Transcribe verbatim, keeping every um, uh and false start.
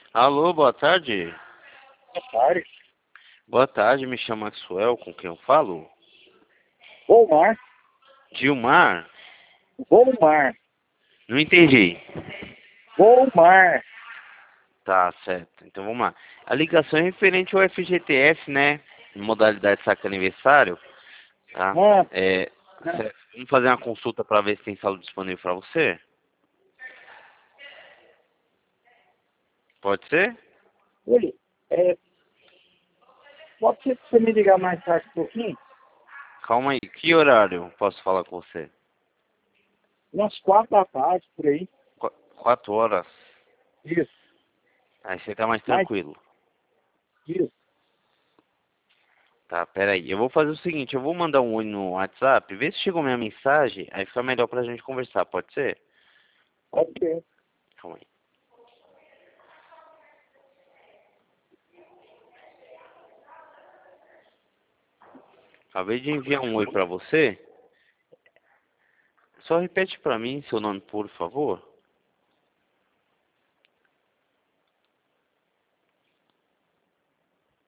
Alô, boa tarde. Boa tarde. Boa tarde, me chamo Maxwell, com quem eu falo? Volmar. Gilmar? Volmar. Não entendi. Volmar. Tá, certo. Então vamos lá. A ligação é referente ao F G T S, né? Modalidade saque aniversário, tá? Ah, É, ah, certo. Vamos fazer uma consulta para ver se tem sala disponível para você? Pode ser? Olha, é, pode ser que você me ligar mais tarde um pouquinho? Calma aí. Que horário posso falar com você? Umas quatro da tarde, por aí. Qu- Quatro horas. Isso. Aí você tá mais Mais, tranquilo. isso. Tá, peraí. Eu vou fazer o seguinte, eu vou mandar um oi no WhatsApp, vê se chegou minha mensagem, aí fica melhor pra gente conversar, pode ser? Pode ser. Calma aí. Acabei de enviar um oi pra você. Só repete pra mim seu nome, por favor.